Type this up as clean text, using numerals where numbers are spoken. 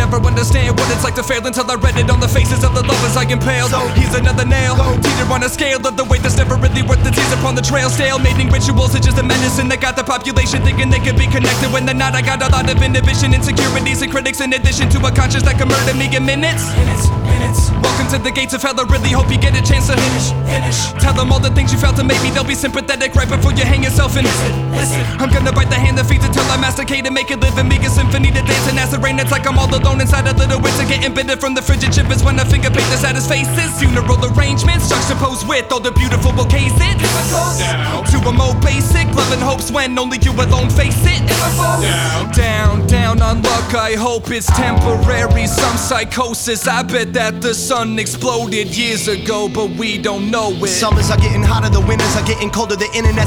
never understand what it's like to fail until I read it on the faces of the lovers I impaled. So here's another nail, teeter on a scale of the weight that's never really worth the tears upon the trail. Stalemating rituals are just a medicine that got the population thinking they could be connected when they're not. I got a lot of inhibition, insecurities, and critics in addition to a conscience that can murder me in minutes. Welcome to the gates of hell, I really hope you get a chance to finish. Tell them all the things you felt and maybe they'll be sympathetic right before you hang yourself in. Listen, I'm gonna bite the hand that feeds until I masticate and make it live and make a symphony to dance. And as it rain, it's like I'm all alone inside a little winter, getting bitter from the frigid shivers when I finger paint the saddest faces. Funeral arrangements juxtaposed with all the beautiful bouquets. To a more basic, love and hopes when only you alone face it. Down on luck, I hope it's temporary. Some psychosis, I bet that the sun exploded years ago, but we don't know it. Summers are getting hotter, the winters are getting colder. The internet